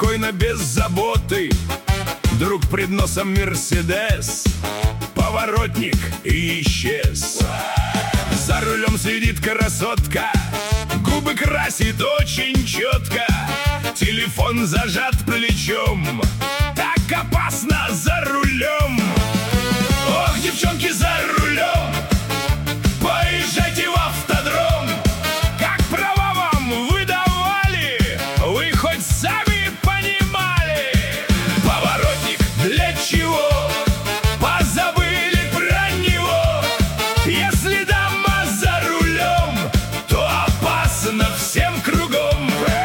спокойно, без заботы. Вдруг пред носом Мерседес, поворотник и исчез. За рулем сидит красотка, губы красит очень четко, телефон зажат плечом. Так опасно за рулем. Ох, девчонки, за рулем, поезжайте в автодром. Как права вам выдавали, вы хоть сами понимали? Поворотник для чего? Позабыли про него. Если дама за рулем, то опасно всем кругом.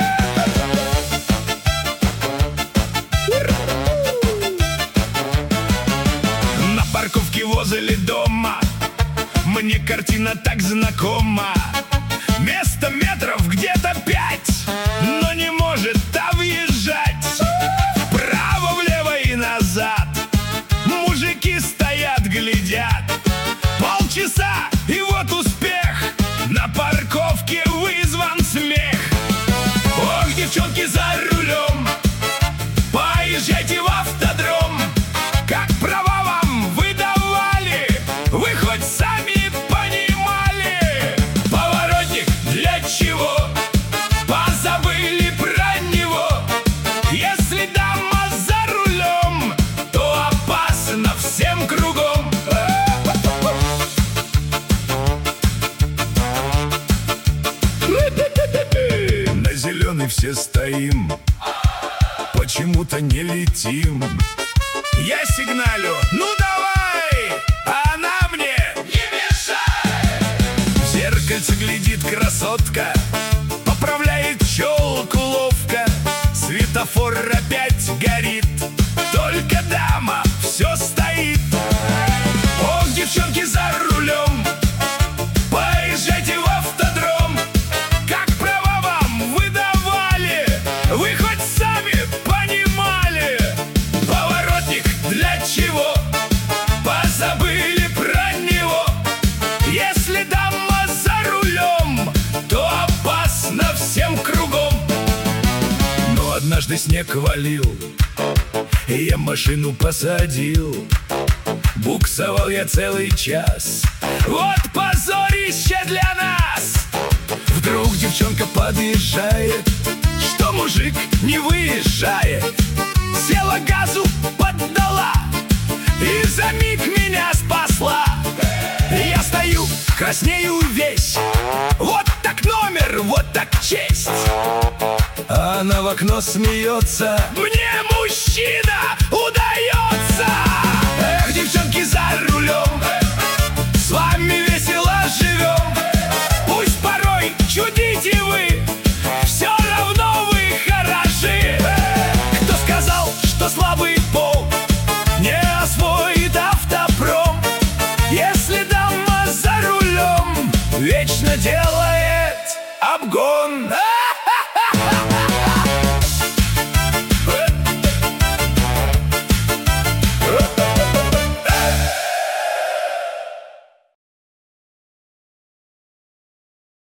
На парковке возле дома мне картина так знакома. Место метров где-то 5, но не может та въезжать. Вправо, влево и назад мужики стоят, глядят. Полчаса, и вот успех, на парковке вызван смех. Ох, девчонки, за рулем, поезжайте в автодром. Как права вам выдавали, вы хоть сами понимали? Поворотник для чего? Позабыли про него. Если дама за рулем, то опасно всем кругом. На зеленый все стоим, почему-то не летим. Я сигналю, ну давай, а она мне не мешай. В зеркальце глядит красотка, поправляет челку ловко. Светофор опять горит, только дама все стоит. Ох, девчонки, за рулем, поезжайте в автодром. Как права вам выдавали, вы хоть сами понимали? Поворотник для чего? Позабыли про него. Если дама за рулем, то опасно всем кругом. Но однажды снег валил, и я машину посадил. Буксовал я целый час, вот позорище для нас. Вдруг девчонка подъезжает, что мужик не выезжает. Села, газу поддала и за миг меня спасла. Я стою, краснею весь, вот так номер, вот так честь. А она в окно смеется: мне мужчина